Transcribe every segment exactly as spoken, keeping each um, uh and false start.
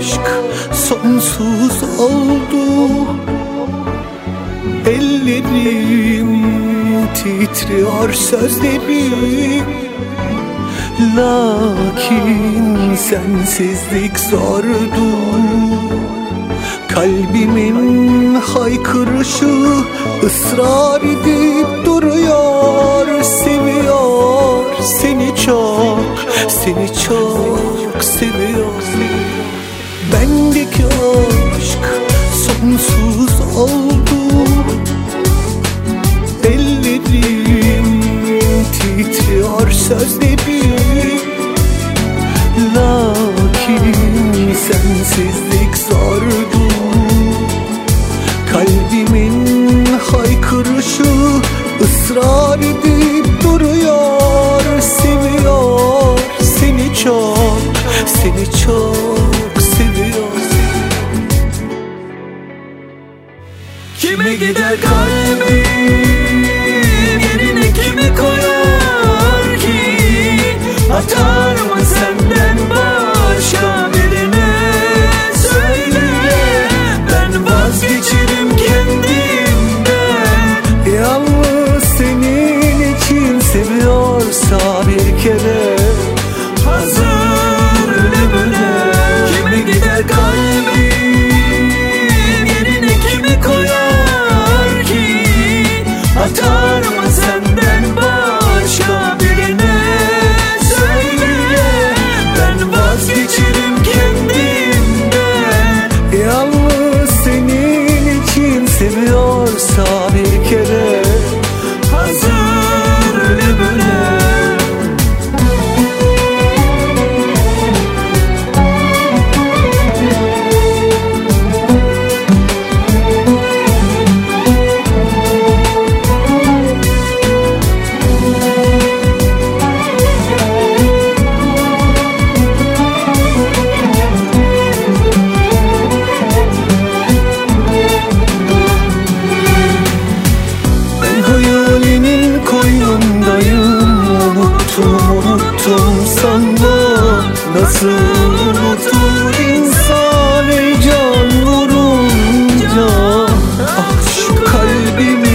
aşk sonsuz oldu. Ellerim titriyor, sözlerim, lakin sensizlik zordu. Kalbimin haykırışı ısrar edip duruyor. Seviyor seni çok, seni çok seviyor. Bendeki aşk sonsuz oldu. Ellerim titriyor, sözlerim, lakin sensizlik zordu. Kalbimin haykırışı ısrar edip duruyor. Seviyor seni çok, seni çok seviyor. Kime gider kalbim, yerine kimi koyar ki? Atar mı senden başka birine? Söyle, ben vazgeçerim kendimden. Yalnız senin için seviyorsa bir kere hazır ölümüne. Kime gider kalbim, yerine kimi koyar ki? Atar mı senden başka birine? Söyle, ben vazgeçerim kendimden. yalnız senin için seviyorsa bir kere hazır ölümüne. nasıl unutur insan can vurunca. Ah şu kalbimin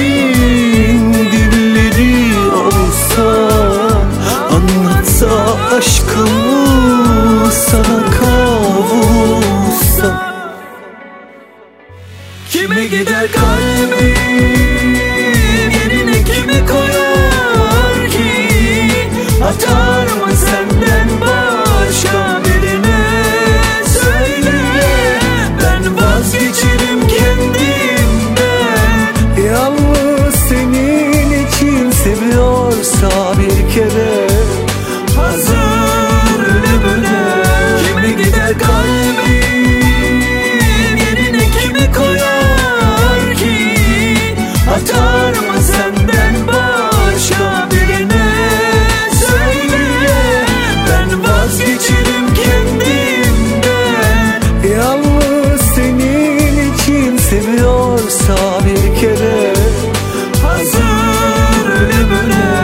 dilleri olsa, anlatsa aşkımı sana kavuşsa. Kime gider kalbim, yerine kimi koyar ki? Atar mı senden başka birine? Söyle, ben vazgeçerim kendimden. Yalnız senin için seviyorsa bir kere hazır ölümüne. Kime gider kalbim, yerine kimi koyar ki? Atar mı senden başka birine? Söyle, ben vazgeçerim kendimden. yalnız senin için seviyorsa bir kere hazır ölümüne.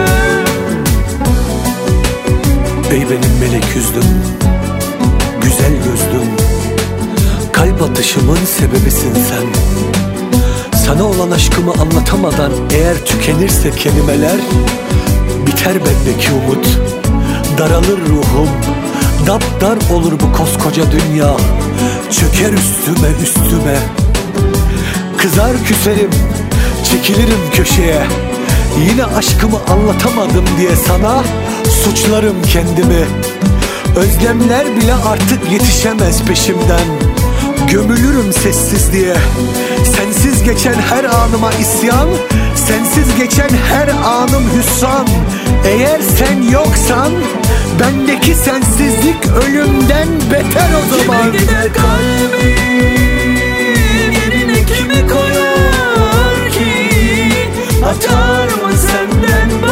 Ey benim melek yüzlüm, güzel gözlüm, kalp atışımın sebebisin sen. Sana olan aşkımı anlatamadan eğer tükenirse kelimeler, biter bendeki umut, daralır ruhum, dapdar olur bu koskoca dünya, çöker üstüme üstüme. Kızar küserim, çekilirim köşeye, yine aşkımı anlatamadım diye sana suçlarım kendimi. Özlemler bile artık yetişemez peşimden, gömülürüm sessizliğe. Sensiz geçen her anıma isyan, sensiz geçen her anım hüsran. Eğer sen yoksan bendeki sensizlik ölümden beter o zaman. Kime gider kalbim, yerine kimi koyar ki? Atar mı senden